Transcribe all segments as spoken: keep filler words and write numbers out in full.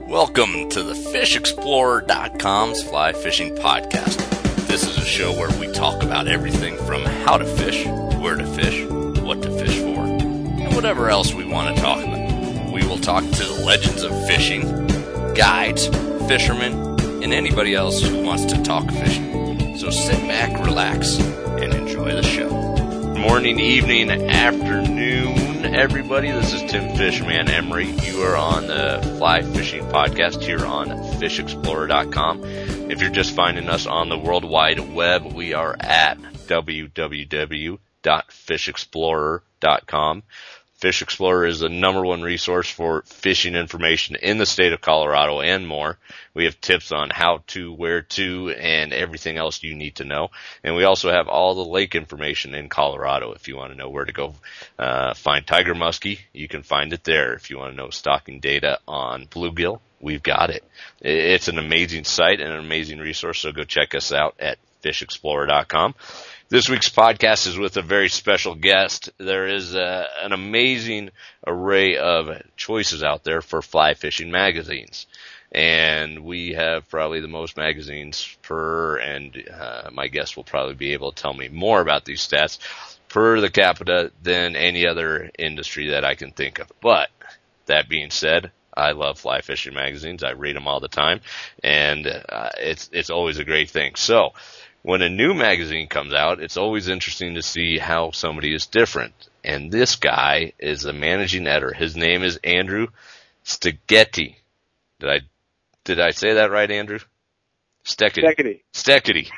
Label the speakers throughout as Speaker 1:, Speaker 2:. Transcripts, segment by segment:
Speaker 1: Welcome to the fish explorer dot com's Fly Fishing Podcast. This is a show where we talk about everything from how to fish, where to fish, what to fish for, and whatever else we want to talk about. We will talk to the legends of fishing, guides, fishermen, and anybody else who wants to talk fishing. So sit back, relax, and enjoy the show. Morning, evening, afternoon, everybody. This is Tim Fishman Emery. You are on the Fly Fishing Podcast here on fish explorer dot com. If you're just finding us on the World Wide Web, we are at w w w dot fish explorer dot com. Fish Explorer is the number one resource for fishing information in the state of Colorado and more. We have tips on how to, where to, and everything else you need to know. And we also have all the lake information in Colorado. If you want to know where to go uh, find tiger muskie, you can find it there. If you want to know stocking data on bluegill, we've got it. It's an amazing site and an amazing resource, so go check us out at fish explorer dot com. This week's podcast is with a very special guest. There is a, an amazing array of choices out there for fly fishing magazines. And we have probably the most magazines per, and uh, my guest will probably be able to tell me more about these stats, per the capita than any other industry that I can think of. But that being said, I love fly fishing magazines. I read them all the time, and uh, it's it's always a great thing. So when a new magazine comes out, it's always interesting to see how somebody is different. And this guy is the managing editor. His name is Andrew Sztegiety. Did I did I say that right, Andrew? Sztegiety. Sztegiety.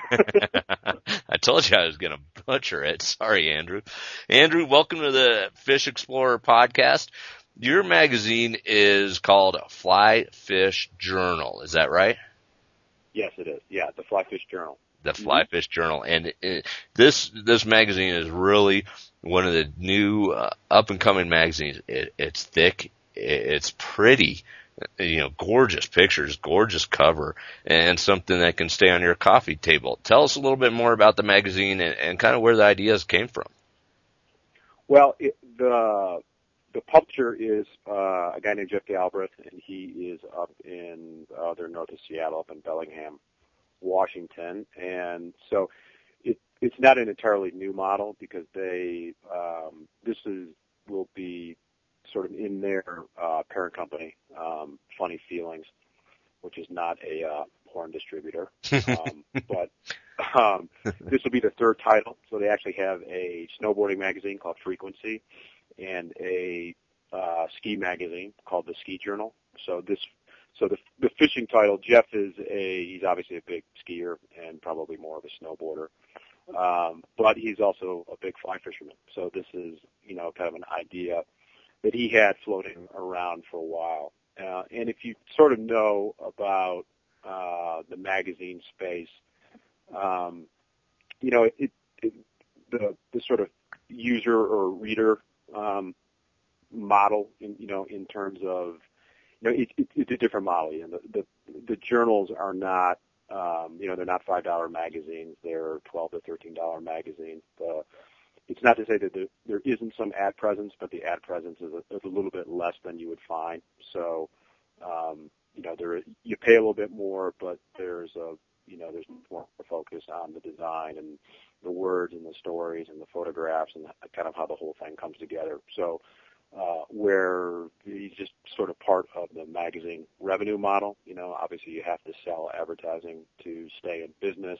Speaker 1: I told you I was going to butcher it. Sorry, Andrew. Andrew, welcome to the Fish Explorer Podcast. Your magazine is called Fly Fish Journal. Is that right?
Speaker 2: Yes, it is. Yeah, the Fly Fish Journal.
Speaker 1: The Fly Fish Journal. And it, this this magazine is really one of the new uh, up-and-coming magazines. It, it's thick. It, it's pretty. You know, gorgeous pictures, gorgeous cover, and something that can stay on your coffee table. Tell us a little bit more about the magazine and, and kind of where the ideas came from.
Speaker 2: Well, it, the the publisher is uh, a guy named Jeff Galbraith, and he is up in uh, they're north of Seattle, up in Bellingham, Washington. And so it, it's not an entirely new model because they um, this is will be sort of in their uh, parent company, um, Funny Feelings, which is not a uh, porn distributor. Um, but um, this will be the third title. So they actually have a snowboarding magazine called Frequency and a uh, ski magazine called the Ski Journal. So this, so the the fishing title, Jeff is a he's obviously a big skier and probably more of a snowboarder, um, but he's also a big fly fisherman. So this is you know kind of an idea that he had floating around for a while. Uh, and if you sort of know about uh, the magazine space, um, you know, it, it, the the sort of user or reader um, model, in, you know, in terms of, you know, it, it, it's a different model. You know, the, the the journals are not, um, you know, they're not five dollar magazines. They're twelve to thirteen dollar magazines. The It's not to say that there, there isn't some ad presence, but the ad presence is a, is a little bit less than you would find. So, um, you know, there you pay a little bit more, but there's a you know there's more focus on the design and the words and the stories and the photographs and kind of how the whole thing comes together. So, uh, where it's just sort of part of the magazine revenue model. You know, obviously you have to sell advertising to stay in business.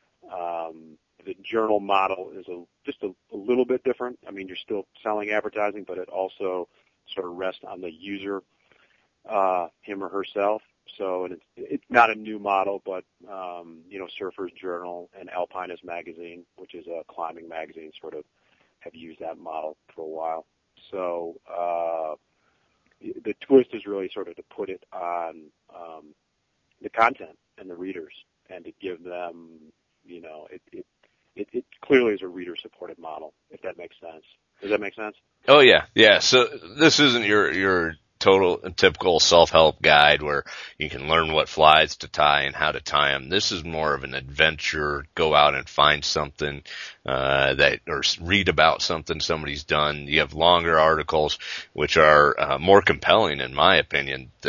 Speaker 2: Um, The journal model is a, just a, a little bit different. I mean, you're still selling advertising, but it also sort of rests on the user, uh, him or herself. So and it's, it's not a new model, but, um, you know, Surfer's Journal and Alpinist Magazine, which is a climbing magazine, sort of have used that model for a while. So uh, the twist is really sort of to put it on um, the content and the readers and to give them, you know, it, it It, it clearly is a reader-supported model, if that makes sense. Does that make sense?
Speaker 1: Oh, yeah. Yeah. So this isn't your, your total typical self-help guide where you can learn what flies to tie and how to tie them. This is more of an adventure. Go out and find something uh, that, or read about something somebody's done. You have longer articles, which are uh, more compelling, in my opinion, that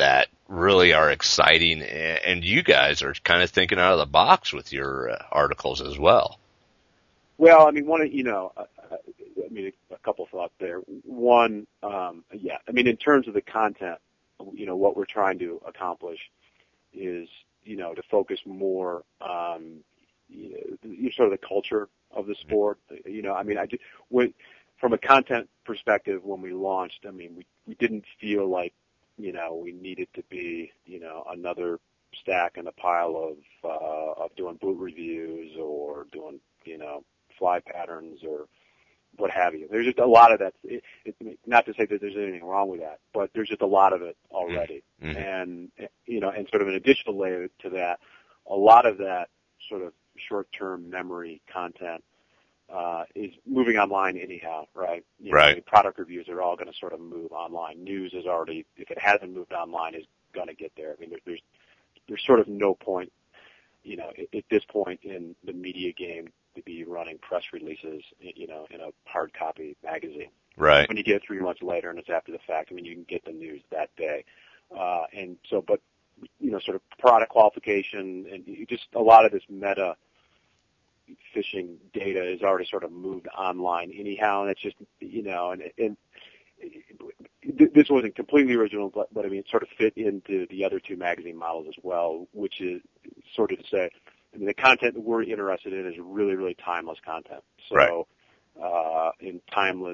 Speaker 1: really are exciting, and you guys are kind of thinking out of the box with your uh, articles as well.
Speaker 2: Well, I mean, one of, you know, uh, I mean, a couple thoughts there. One, um, yeah, I mean, in terms of the content, you know, what we're trying to accomplish is, you know, to focus more on, you know, sort of the culture of the sport. You know, I mean, I just, when, from a content perspective, when we launched, I mean, we, we didn't feel like, you know, we needed to be, you know, another stack in a pile of, uh, of doing boot reviews or doing, you know, fly patterns or what have you. There's just a lot of that. It, it, not to say that there's anything wrong with that, but there's just a lot of it already. Mm-hmm. And, you know, and sort of an additional layer to that, a lot of that sort of short-term memory content uh, is moving online anyhow, right? You know,
Speaker 1: right.
Speaker 2: I mean, product reviews are all going to sort of move online. News is already, if it hasn't moved online, is going to get there. I mean, there, there's there's sort of no point, you know, at, at this point in the media game to be running press releases, you know, in a hard copy magazine.
Speaker 1: Right.
Speaker 2: When you get it three months later and it's after the fact, I mean, you can get the news that day. Uh, and so, but, you know, sort of product qualification and just a lot of this meta fishing data is already sort of moved online anyhow. And it's just, you know, and, and this wasn't completely original, but, but I mean, it sort of fit into the other two magazine models as well, which is sort of to say, I mean, the content that we're interested in is really, really timeless content. So,
Speaker 1: right.
Speaker 2: uh, in timeless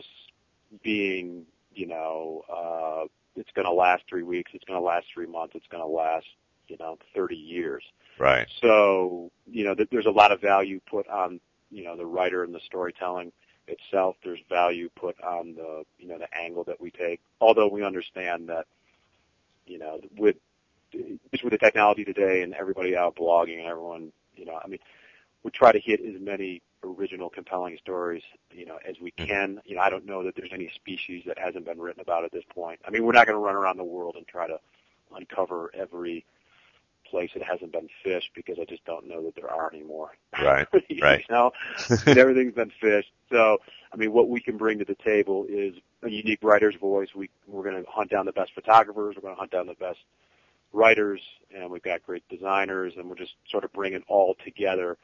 Speaker 2: being, you know, uh, it's going to last three weeks, it's going to last three months, it's going to last, you know, thirty years.
Speaker 1: Right.
Speaker 2: So, you know, th- there's a lot of value put on, you know, the writer and the storytelling itself. There's value put on the, you know, the angle that we take. Although we understand that, you know, with just with the technology today and everybody out blogging and everyone, you know, I mean, we try to hit as many original, compelling stories, you know, as we can. You know, I don't know that there's any species that hasn't been written about at this point. I mean, we're not going to run around the world and try to uncover every place that hasn't been fished because I just don't know that there are anymore.
Speaker 1: Right,
Speaker 2: you
Speaker 1: right.
Speaker 2: know, everything's been fished. So, I mean, what we can bring to the table is a unique writer's voice. We, we're going to hunt down the best photographers. We're going to hunt down the best writers, and we've got great designers, and we're just sort of bringing it all together,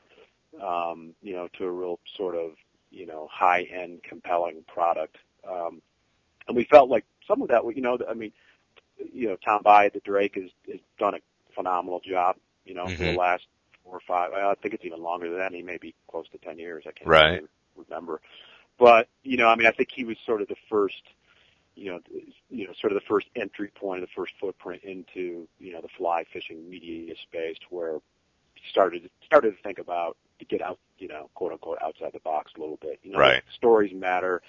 Speaker 2: um, you know, to a real sort of, you know, high-end, compelling product. Um, and we felt like some of that, you know, I mean, you know, Tom Byatt, the Drake, has, has done a phenomenal job, you know, mm-hmm. for the last four or five, I think it's even longer than that. He may be close to ten years. I can't
Speaker 1: right.
Speaker 2: even remember. But, you know, I mean, I think he was sort of the first, you know, you know, sort of the first entry point, the first footprint into, you know, the fly fishing media space where he started, started to think about to get out, you know, quote unquote, outside the box a little bit. You know,
Speaker 1: right.
Speaker 2: stories matter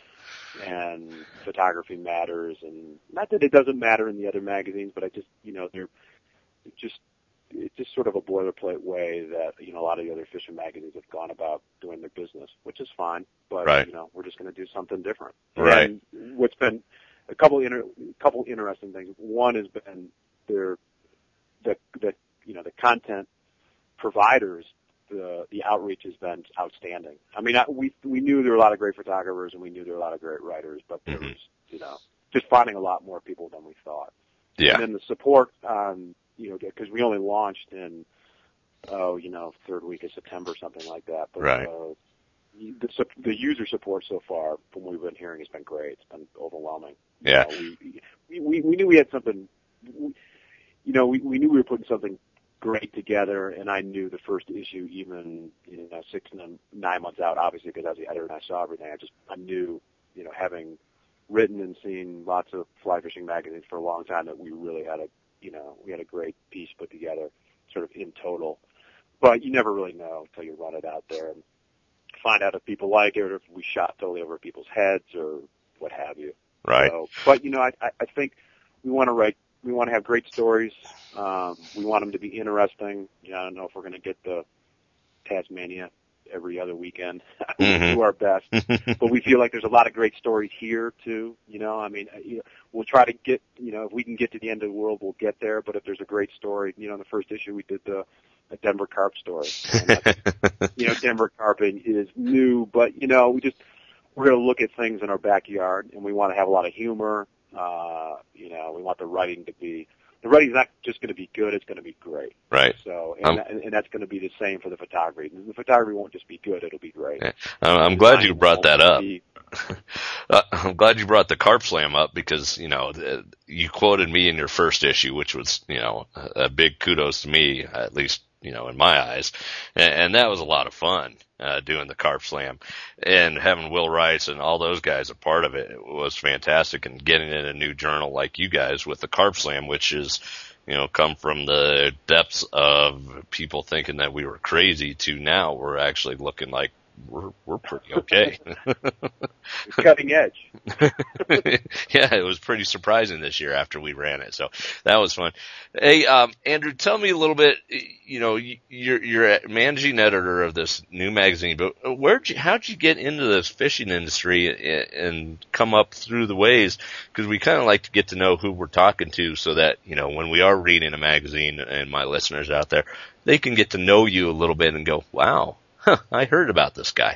Speaker 2: and photography matters, and not that it doesn't matter in the other magazines, but I just, you know, they're just, it's just sort of a boilerplate way that, you know, a lot of the other fishing magazines have gone about doing their business, which is fine, but,
Speaker 1: right.
Speaker 2: you know, we're just going to do something different.
Speaker 1: Right.
Speaker 2: And what's been a couple inter, couple interesting things. One has been their, the, the, you know, the content providers, the, the outreach has been outstanding. I mean, I, we, we knew there were a lot of great photographers and we knew there were a lot of great writers, but there mm-hmm. was, you know, just finding a lot more people than we thought.
Speaker 1: Yeah.
Speaker 2: And then the support, um, you know, because we only launched in, oh, you know, third week of September, something like that. But,
Speaker 1: right.
Speaker 2: uh, the, the user support so far, from what we've been hearing, has been great. It's been overwhelming.
Speaker 1: Yeah.
Speaker 2: You know, we, we, we knew we had something, you know, we, we knew we were putting something great together, and I knew the first issue, even, you know, six and nine months out, obviously, because I was the editor and I saw everything. I just, I knew, you know, having written and seen lots of fly fishing magazines for a long time, that we really had a, you know, we had a great piece put together, sort of in total. But you never really know until you run it out there and find out if people like it, or if we shot totally over people's heads, or what have you.
Speaker 1: Right.
Speaker 2: So, but you know, I, I think we want to write, we want to have great stories. Um, we want them to be interesting. You know, I don't know if we're going to get the Tasmania every other weekend. We'll
Speaker 1: mm-hmm.
Speaker 2: do our best, but we feel like there's a lot of great stories here too. You know, I mean, you know, we'll try to get, you know, if we can get to the end of the world, we'll get there. But if there's a great story, you know, in the first issue we did the a Denver carp story. And that's, you know, Denver carping is new, but you know, we just we're going to look at things in our backyard, and we want to have a lot of humor. Uh, you know, we want the writing to be the writing's not just going to be good; it's going to be great.
Speaker 1: Right.
Speaker 2: So, and,
Speaker 1: Um,
Speaker 2: that, and that's going to be the same for the photography. The photography won't just be good; it'll be great.
Speaker 1: yeah. I'm glad you brought that up.
Speaker 2: Be,
Speaker 1: uh, I'm glad you brought the Carp Slam up because, you know, you quoted me in your first issue, which was, you know, a big kudos to me, at least, you know, in my eyes. And, and that was a lot of fun, uh, doing the Carp Slam, and having Will Rice and all those guys a part of it. It was fantastic, and getting in a new journal like you guys with the Carp Slam, which is, you know, come from the depths of people thinking that we were crazy to now we're actually looking like we're, we're pretty okay.
Speaker 2: Cutting edge.
Speaker 1: Yeah, it was pretty surprising this year after we ran it. So that was fun. Hey, um, Andrew, tell me a little bit, you know, you're, you're a managing editor of this new magazine, but where'd you, how'd you get into this fishing industry and come up through the ways? Cause we kind of like to get to know who we're talking to so that, you know, when we are reading a magazine, and my listeners out there, they can get to know you a little bit and go, wow, huh, I heard about this guy.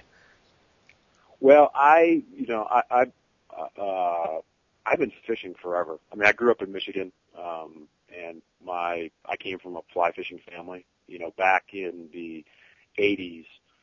Speaker 2: Well, I, you know, I, I, uh, I've been fishing forever. I mean, I grew up in Michigan, um, and my, I came from a fly fishing family. You know, back in the eighties,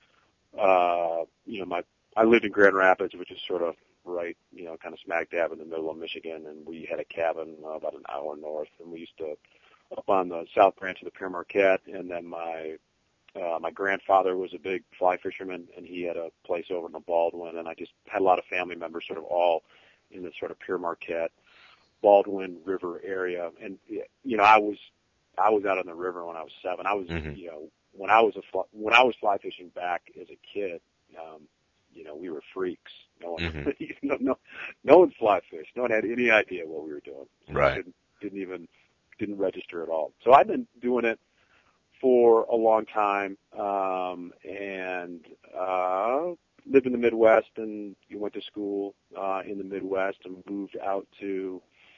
Speaker 2: uh, you know, my, I lived in Grand Rapids, which is sort of right, you know, kind of smack dab in the middle of Michigan, and we had a cabin uh, about an hour north, and we used to, up on the south branch of the Pere Marquette, and then my, Uh, my grandfather was a big fly fisherman, and he had a place over in the Baldwin, and I just had a lot of family members sort of all in the sort of Pere Marquette, Baldwin River area. And, you know, I was, I was out on the river when I was seven. I was, mm-hmm. you know, when I was a, fly, when I was fly fishing back as a kid, um, you know, we were freaks. No one, mm-hmm. no, no, no one fly fished. No one had any idea what we were doing.
Speaker 1: Right.
Speaker 2: Didn't, didn't even, didn't register at all. So I've been doing it for a long time, um, and uh, lived in the Midwest, and you went to school uh, in the Midwest, and moved out to.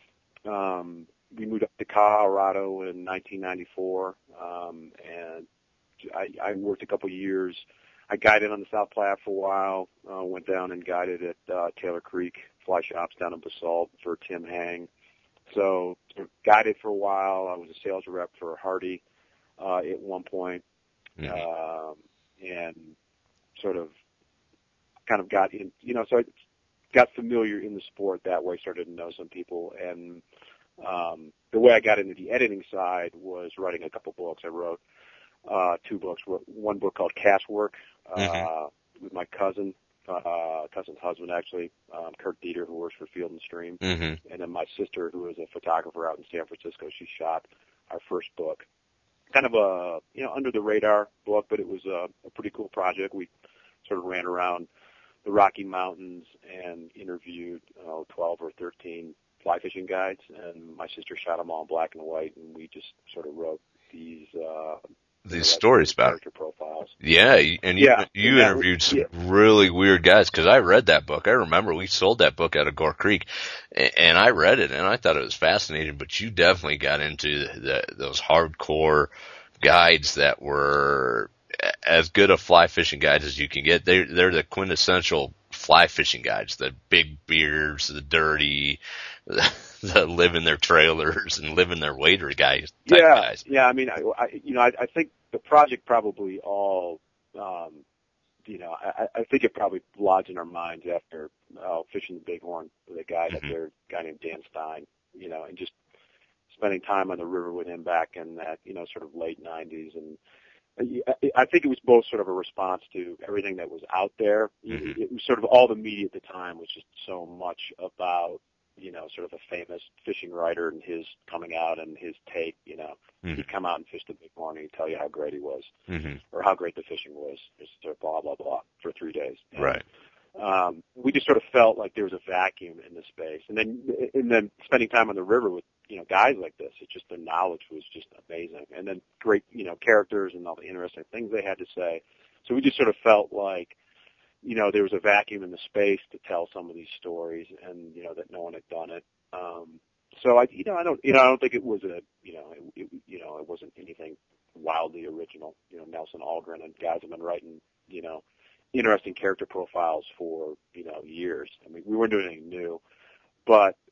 Speaker 2: Um, we moved up to Colorado in nineteen ninety-four, um, and I, I worked a couple of years. I guided on the South Platte for a while. Uh, went down and guided at uh, Taylor Creek Fly Shops down in Basalt for Tim Hang. So guided for a while. I was a sales rep for Hardy. Uh, at one point, mm-hmm. um, and sort of kind of got in, you know, so I got familiar in the sport that way, started to know some people. And um, the way I got into the editing side was writing a couple books. I wrote uh, two books, one book called Cast Work uh, mm-hmm. with my cousin, uh, cousin's husband, actually, um, Kurt Dieter, who works for Field and Stream.
Speaker 1: Mm-hmm.
Speaker 2: And then my sister, who is a photographer out in San Francisco, she shot our first book. Kind of a, you know, under the radar book, but it was a, a pretty cool project. We sort of ran around the Rocky Mountains and interviewed uh, twelve or thirteen fly fishing guides, and my sister shot them all in black and white, and we just sort of wrote these uh,
Speaker 1: these stories about
Speaker 2: character profiles.
Speaker 1: Yeah, and you,
Speaker 2: yeah,
Speaker 1: you
Speaker 2: and
Speaker 1: interviewed
Speaker 2: was,
Speaker 1: some
Speaker 2: yeah.
Speaker 1: really weird guys, because I read that book. I remember we sold that book out of Gore Creek, and I read it, and I thought it was fascinating, but you definitely got into the, those hardcore guides that were as good a fly fishing guides as you can get. They, they're the quintessential fly fishing guides, the big beards, the dirty, the, the live in their trailers and live in their wader guys. Type
Speaker 2: yeah,
Speaker 1: guys.
Speaker 2: yeah. I mean, I, I you know, I, I think the project probably all, um, you know, I, I think it probably lodged in our minds after uh, fishing the Bighorn with a guy mm-hmm. up there, a guy named Dan Stein, you know, and just spending time on the river with him back in that, you know, sort of late nineties. And I think it was both sort of a response to everything that was out there. Mm-hmm. It was sort of all the media at the time was just so much about, you know, sort of a famous fishing writer and his coming out and his take, you know. Mm-hmm. He'd come out and fish the Bighorn and he'd tell you how great he was mm-hmm. or how great the fishing was, just blah, blah, blah, for three days. And,
Speaker 1: right.
Speaker 2: Um, we just sort of felt like there was a vacuum in the space. And then, and then spending time on the river with, you know, guys like this, it just, the knowledge was just amazing. And then great, you know, characters and all the interesting things they had to say. So we just sort of felt like, you know, there was a vacuum in the space to tell some of these stories and, you know, that no one had done it. Um, so I, you know, I don't, you know, I don't think it was a, you know, it, it, you know, it wasn't anything wildly original. You know, Nelson Algren and guys have been writing, you know, interesting character profiles for, you know, years. I mean, we weren't doing anything new, but, you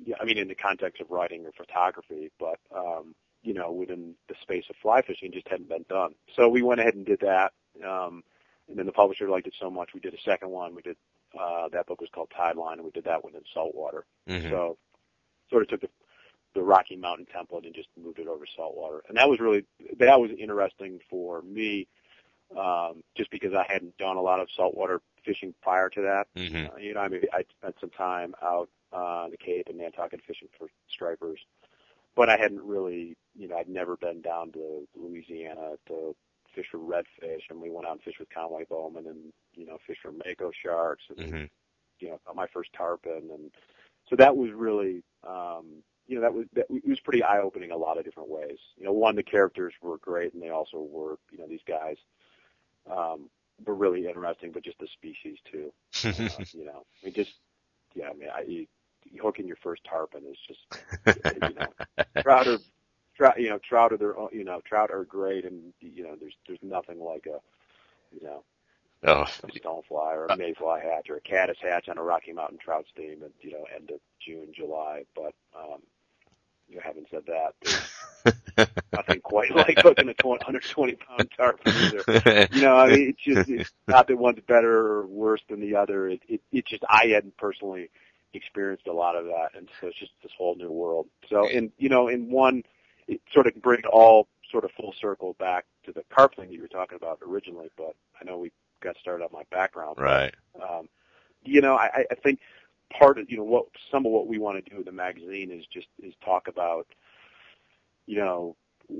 Speaker 2: yeah, I mean, in the context of writing or photography, but, um, you know, within the space of fly fishing, just hadn't been done. So we went ahead and did that. Um, and then the publisher liked it so much, we did a second one. We did, uh, that book was called Tideline, and we did that one in saltwater.
Speaker 1: Mm-hmm.
Speaker 2: So sort of took the, the Rocky Mountain template and just moved it over to saltwater. And that was really, that was interesting for me, um, just because I hadn't done a lot of saltwater fishing prior to that.
Speaker 1: Mm-hmm.
Speaker 2: Uh, you know, I mean, I spent some time out uh, on the Cape and Nantucket fishing for stripers, but I hadn't really, you know, I'd never been down to Louisiana to fish for redfish, and we went out and fished with Conway Bowman and, you know, fished for mako sharks and,
Speaker 1: Mm-hmm.
Speaker 2: you know, got my first tarpon. And so that was really, um, you know, that was, that it was pretty eye-opening a lot of different ways. You know, one, the characters were great, and they also were, you know, these guys, um, were really interesting, but just the species too. uh, you know, I mean, just, yeah, I mean, I, you, hooking your first tarpon is just, you know, trout are, trout, you know, trout are their, own- you know, trout are great, and you know, there's there's nothing like a, you know,
Speaker 1: Oh,
Speaker 2: a stonefly or a mayfly hatch or a caddis hatch on a Rocky Mountain trout stream at, you know, end of June, July. But um, you know, having said that, there's nothing quite like hooking a one hundred twenty pound tarpon either. You know, I mean, it's just it's not that one's better or worse than the other. It, it, it just, I hadn't personally experienced a lot of that, and so it's just this whole new world. So, in you know, in one, it sort of bring it all sort of full circle back to the carp thing that you were talking about originally. But I know we got started on my background.
Speaker 1: right.
Speaker 2: But, um, you know, I, I think part of, you know, what some of what we want to do in the magazine is just is talk about, you know,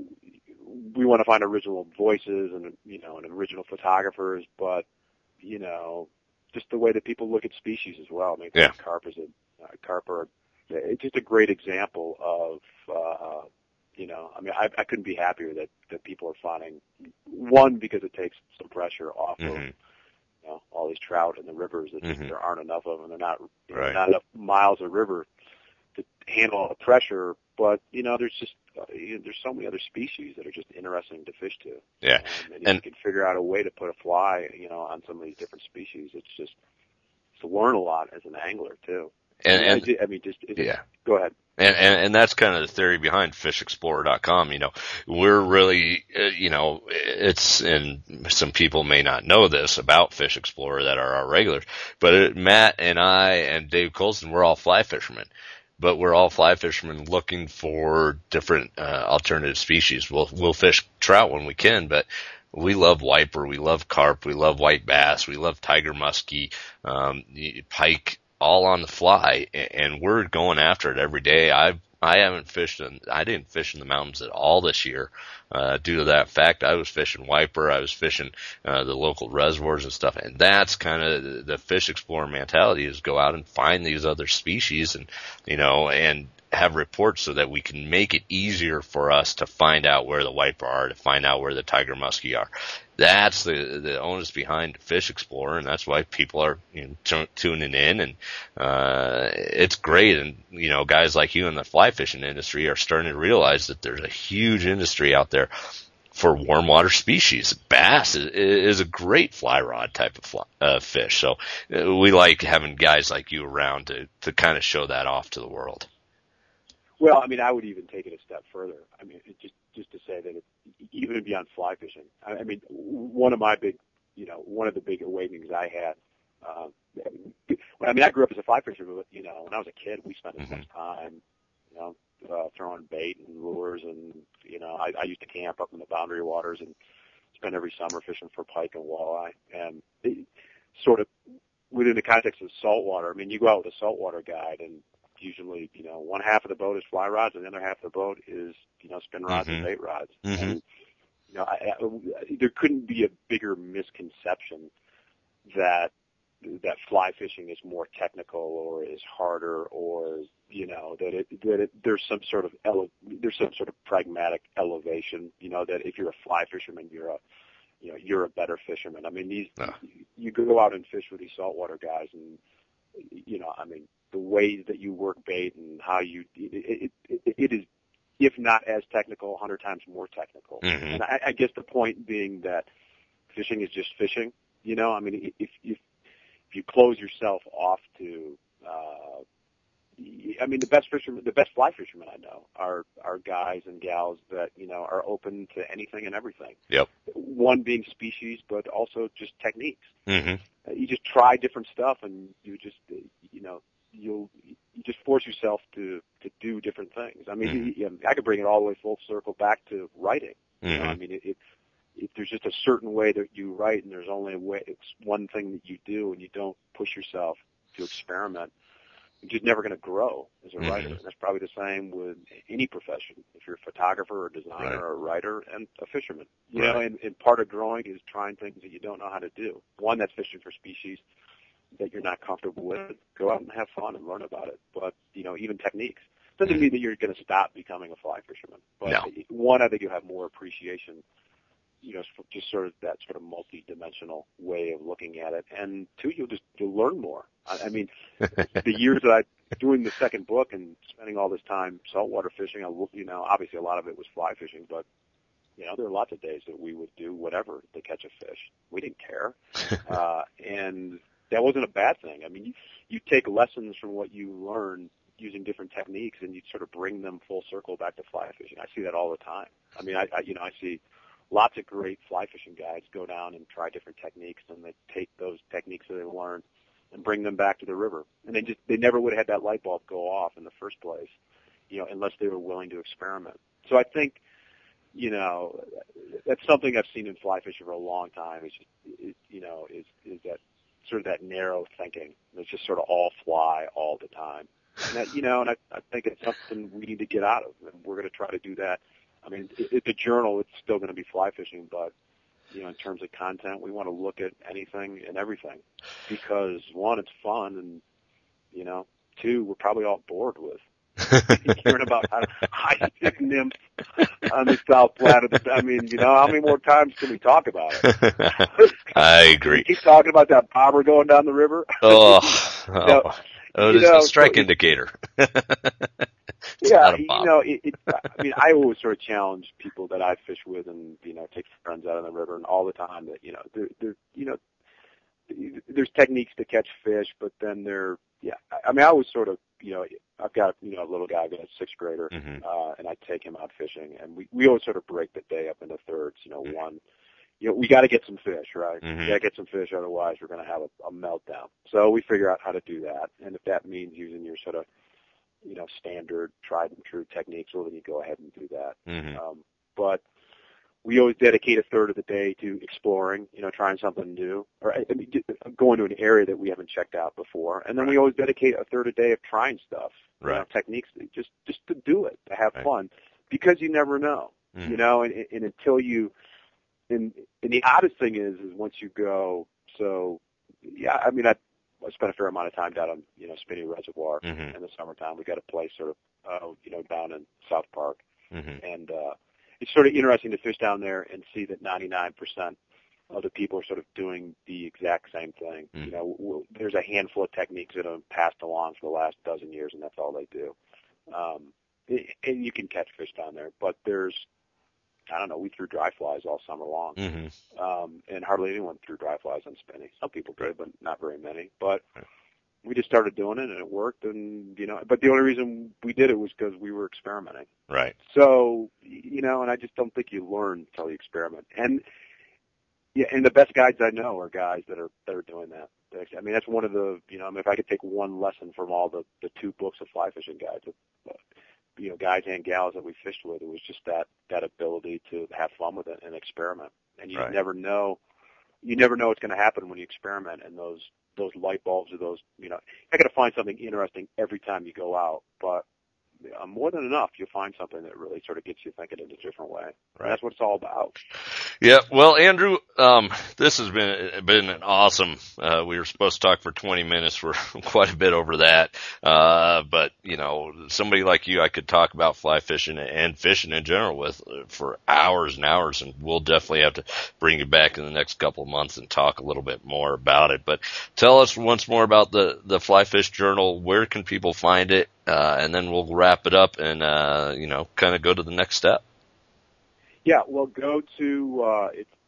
Speaker 2: we want to find original voices and, you know, and original photographers, but, you know, just the way that people look at species as well. I mean,
Speaker 1: Yeah.
Speaker 2: carp is a, uh, carp are, it's just a great example of, uh, you know, I mean, I, I couldn't be happier that, that people are finding, one, because it takes some pressure off
Speaker 1: Mm-hmm.
Speaker 2: of, you know, all these trout in the rivers that
Speaker 1: Mm-hmm.
Speaker 2: there aren't enough of them. They're not, you know,
Speaker 1: Right.
Speaker 2: not enough miles of river to handle all the pressure. But, you know, there's just, uh, you know, there's so many other species that are just interesting to fish to.
Speaker 1: Yeah.
Speaker 2: Um, and if
Speaker 1: And-
Speaker 2: you can figure out a way to put a fly, you know, on some of these different species, it's just to learn a lot as an angler too.
Speaker 1: And,
Speaker 2: I,
Speaker 1: and
Speaker 2: mean, I, I mean, just, it's,
Speaker 1: yeah.
Speaker 2: Go ahead.
Speaker 1: And, and and that's kind of the theory behind fish explorer dot com. You know, we're really, uh, you know, it's, and some people may not know this about Fish Explorer that are our regulars, but it, Matt and I and Dave Colson, we're all fly fishermen, but we're all fly fishermen looking for different uh, alternative species. We'll we'll fish trout when we can, but we love wiper, we love carp, we love white bass, we love tiger muskie, um, pike, all on the fly, and we're going after it every day. I I haven't fished in, I didn't fish in the mountains at all this year, uh, due to that fact. I was fishing wiper, I was fishing, uh, the local reservoirs and stuff, and that's kind of the Fish Explorer mentality, is go out and find these other species and, you know, and have reports so that we can make it easier for us to find out where the wiper are, to find out where the tiger muskie are. That's the the onus behind Fish Explorer, and that's why people are, you know, t- tuning in, and uh it's great. And you know, guys like you in the fly fishing industry are starting to realize that there's a huge industry out there for warm water species. Bass is, is a great fly rod type of fly, uh, fish, so uh, we like having guys like you around to to kind of show that off to the world.
Speaker 2: Well, I mean, I would even take it a step further. I mean, it just just to say that it, even beyond fly fishing. I, I mean, one of my big, you know, one of the big awakenings I had. Um, I mean, I grew up as a fly fisher, but you know, when I was a kid, we spent as
Speaker 1: Mm-hmm.
Speaker 2: much time, you know, uh, throwing bait and lures, and you know, I, I used to camp up in the boundary waters and spend every summer fishing for pike and walleye, and it, sort of within the context of saltwater. I mean, you go out with a saltwater guide, and usually, you know, one half of the boat is fly rods, and the other half of the boat is, you know, spin rods
Speaker 1: Mm-hmm.
Speaker 2: and bait rods.
Speaker 1: Mm-hmm.
Speaker 2: And, you know, I, I, there couldn't be a bigger misconception that that fly fishing is more technical or is harder, or you know that it that it, there's some sort of ele- there's some sort of pragmatic elevation. You know, that if you're a fly fisherman, you're a you know you're a better fisherman. I mean, these
Speaker 1: Ah.
Speaker 2: you go out and fish with these saltwater guys, and you know, I mean, the ways that you work bait and how you it it, it, it is, if not as technical, a hundred times more technical.
Speaker 1: Mm-hmm.
Speaker 2: And I, I guess the point being that fishing is just fishing. You know, I mean, if if if you close yourself off to, uh, I mean, the best fishermen, the best fly fishermen I know are are guys and gals that you know are open to anything and everything.
Speaker 1: Yep.
Speaker 2: One being species, but also just techniques.
Speaker 1: Mm-hmm.
Speaker 2: Uh, you just try different stuff, and you just uh, you know you'll you just force yourself to to do different things. I mean,
Speaker 1: Mm-hmm.
Speaker 2: you, I could bring it all the way full circle back to writing. You
Speaker 1: Mm-hmm.
Speaker 2: know, I mean, it, it, if there's just a certain way that you write, and there's only a way, it's one thing that you do, and you don't push yourself to experiment, you're just never going to grow as a
Speaker 1: Mm-hmm.
Speaker 2: writer. And that's probably the same with any profession. If you're a photographer or a designer
Speaker 1: Right.
Speaker 2: or a writer and a fisherman, you
Speaker 1: Right.
Speaker 2: know, and, and part of growing is trying things that you don't know how to do. One, that's fishing for species that you're not comfortable with. Go out and have fun and learn about it. But, you know, even techniques. Doesn't
Speaker 1: Mm-hmm.
Speaker 2: mean that you're going to stop becoming a fly fisherman. But
Speaker 1: No.
Speaker 2: one, I think you have more appreciation, you know, for just sort of that sort of multi-dimensional way of looking at it. And two, you'll just, you'll learn more. I, I mean, the years that I, doing the second book and spending all this time saltwater fishing, I, you know, obviously a lot of it was fly fishing, but, you know, there were lots of days that we would do whatever to catch a fish. We didn't care. uh, and that wasn't a bad thing. I mean, you, you take lessons from what you learn using different techniques, and you sort of bring them full circle back to fly fishing. I see that all the time. I mean, I, I you know, I see lots of great fly fishing guys go down and try different techniques, and they take those techniques that they learned and bring them back to the river. And they just, they never would have had that light bulb go off in the first place, you know, unless they were willing to experiment. So I think, you know, that's something I've seen in fly fishing for a long time. Is just, is, you know, is is that sort of that narrow thinking. It's just sort of all fly all the time. And that, you know, and I, I think it's something we need to get out of, and we're going to try to do that. I mean, it, it's a journal. It's still going to be fly fishing, but, you know, in terms of content, we want to look at anything and everything because, one, it's fun, and, you know, two, we're probably all bored with hearing about how high stick nymphs on the South Platte of the, I mean, you know, how many more times can we talk about it?
Speaker 1: I
Speaker 2: Can
Speaker 1: agree.
Speaker 2: we keep talking about that bobber going down the river?
Speaker 1: Oh,
Speaker 2: You
Speaker 1: oh.
Speaker 2: know,
Speaker 1: Oh,
Speaker 2: you
Speaker 1: it is
Speaker 2: know,
Speaker 1: a strike
Speaker 2: so it-
Speaker 1: indicator. It's
Speaker 2: Yeah,
Speaker 1: not a
Speaker 2: you
Speaker 1: bob.
Speaker 2: know, it, it, I mean, I always sort of challenge people that I fish with, and you know, take friends out on the river, and all the time that you know, there, there, you know, there's techniques to catch fish, but then there, yeah, I, I mean, I always sort of, you know, I've got you know a little guy, I've got a sixth grader,
Speaker 1: Mhm.
Speaker 2: uh, and I take him out fishing, and we we always sort of break the day up into thirds. You know,
Speaker 1: Mhm.
Speaker 2: one, you know, we got to get some fish, right?
Speaker 1: Mhm.
Speaker 2: We got to get some fish, otherwise we're going to have a, a meltdown. So we figure out how to do that, and if that means using your sort of you know, standard, tried and true techniques, well, then you go ahead and do that.
Speaker 1: Mhm.
Speaker 2: Um, but we always dedicate a third of the day to exploring, you know, trying something new, or I mean, going to an area that we haven't checked out before. And then
Speaker 1: Right.
Speaker 2: we always dedicate a third of the day of trying stuff, you know,
Speaker 1: Right.
Speaker 2: techniques, just just to do it, to have
Speaker 1: Right.
Speaker 2: fun, because you never know,
Speaker 1: Mhm.
Speaker 2: you know, and, and until you, and, and the oddest thing is, is once you go, so, yeah, I mean, I, I spent a fair amount of time down on, you know, Spinney Reservoir
Speaker 1: Mhm.
Speaker 2: in the summertime. We got a place sort of, uh, you know, down in South Park.
Speaker 1: Mhm.
Speaker 2: And uh, it's sort of interesting to fish down there and see that ninety-nine percent of the people are sort of doing the exact same thing.
Speaker 1: Mhm.
Speaker 2: You know, w- there's a handful of techniques that have passed along for the last dozen years, and that's all they do. Um, and you can catch fish down there, but there's, I don't know, we threw dry flies all summer long.
Speaker 1: Mhm.
Speaker 2: Um, and hardly anyone threw dry flies on Spinney. Some people did,
Speaker 1: Right.
Speaker 2: but not very many. But
Speaker 1: Right.
Speaker 2: we just started doing it, and it worked. And you know, but the only reason we did it was because we were experimenting.
Speaker 1: Right.
Speaker 2: So you know, and I just don't think you learn until you experiment. And yeah, and the best guides I know are guys that are that are doing that. I mean, that's one of the you know, I mean, if I could take one lesson from all the the two books of fly fishing guides, uh, you know, guys and gals that we fished with, it was just that that ability to have fun with it and experiment. And you
Speaker 1: Right.
Speaker 2: never know, you never know what's going to happen when you experiment. And those those light bulbs or those, you know, I got to find something interesting every time you go out, but uh, more than enough, you'll find something that really sort of gets you thinking in a different way.
Speaker 1: Right.
Speaker 2: And that's what it's all about.
Speaker 1: Yeah, well, Andrew, um, this has been been an awesome. Uh, we were supposed to talk for twenty minutes. We're quite a bit over that, uh, but you know, somebody like you, I could talk about fly fishing and fishing in general with uh, for hours and hours, and we'll definitely have to bring you back in the next couple of months and talk a little bit more about it. But tell us once more about the the Fly Fish Journal. Where can people find it? Uh, and then we'll wrap it up and uh, you know, kind of go to the next step.
Speaker 2: Yeah, well, go to uh, it's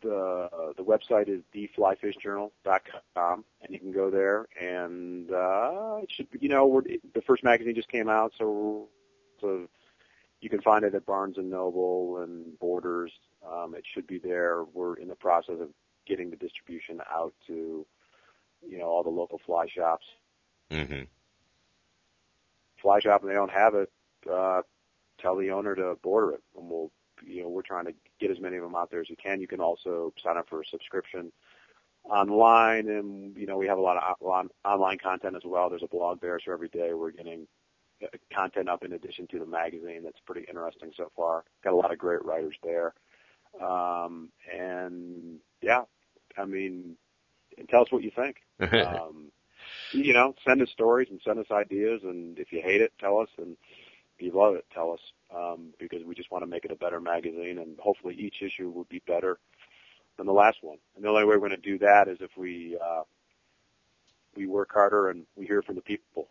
Speaker 2: the uh, the website is the fly fish journal dot com, and you can go there. And uh, it should, you know, we're, the first magazine just came out, so so you can find it at Barnes and Noble and Borders. Um, it should be there. We're in the process of getting the distribution out to, you know, all the local fly shops.
Speaker 1: Mm-hmm.
Speaker 2: Fly shop, and they don't have it, uh, tell the owner to order it, and we'll, you know, we're trying to get as many of them out there as we can. You can also sign up for a subscription online, and, you know, we have a lot of on, online content as well. There's a blog there, so every day we're getting content up in addition to the magazine. That's pretty interesting so far. Got a lot of great writers there. Um, and, yeah, I mean, and tell us what you think. Um, you know, send us stories and send us ideas, and if you hate it, tell us, and if you love it, tell us, um, because we just want to make it a better magazine, and hopefully each issue will be better than the last one. And the only way we're going to do that is if we uh, we work harder and we hear from the people.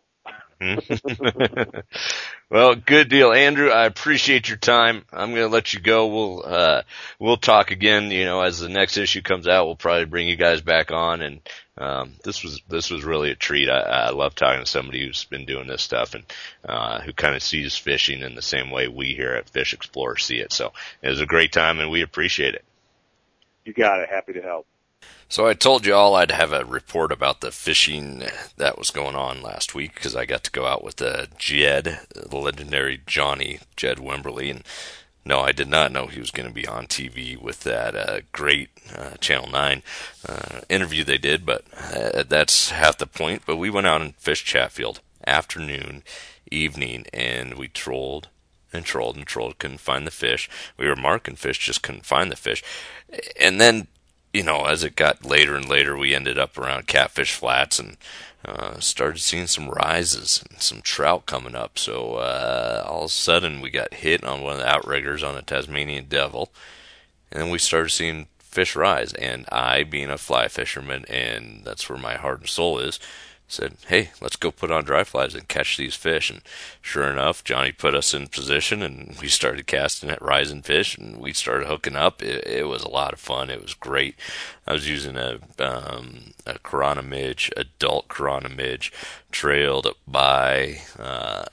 Speaker 1: Well, good deal, Andrew. I appreciate your time. I'm going to let you go. We'll uh we'll talk again. You know, as the next issue comes out, we'll probably bring you guys back on. And um this was this was really a treat. I, I love talking to somebody who's been doing this stuff and uh who kind of sees fishing in the same way we here at Fish Explorer see it. So it was a great time, and we appreciate it.
Speaker 2: You got it. Happy to help.
Speaker 1: So I told you all I'd have a report about the fishing that was going on last week, because I got to go out with uh, Jed, the legendary Johnny, Jed Wimberly. And no, I did not know he was going to be on T V with that uh, great uh, Channel nine uh, interview they did, but uh, that's half the point. But we went out and fished Chatfield afternoon, evening, and we trolled and trolled and trolled, couldn't find the fish. We were marking fish, just couldn't find the fish. And then, you know, as it got later and later, we ended up around Catfish Flats and uh, started seeing some rises and some trout coming up. So uh, all of a sudden, we got hit on one of the outriggers on a Tasmanian Devil, and then we started seeing fish rise. And I, being a fly fisherman, and that's where my heart and soul is, said, hey, let's go put on dry flies and catch these fish. And sure enough, Johnny put us in position, and we started casting at rising fish, and we started hooking up. It, it was a lot of fun. It was great. I was using a um, a Corona midge, adult Corona midge, trailed by uh,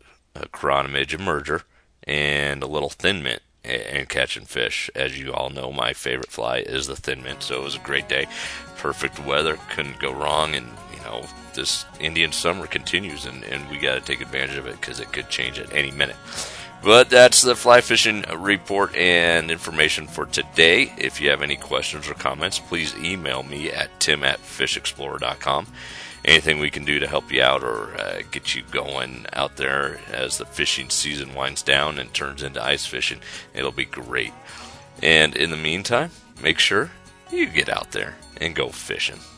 Speaker 1: a Corona midge emerger and a little thin mint, and catching fish. As you all know, my favorite fly is the thin mint, so it was a great day. Perfect weather, couldn't go wrong, and you know, this Indian summer continues, and, and we got to take advantage of it because it could change at any minute. But that's the fly fishing report and information for today. If you have any questions or comments, please email me at tim at fish explorer dot com. Anything we can do to help you out or uh, get you going out there as the fishing season winds down and turns into ice fishing, it'll be great. And in the meantime, make sure you get out there and go fishing.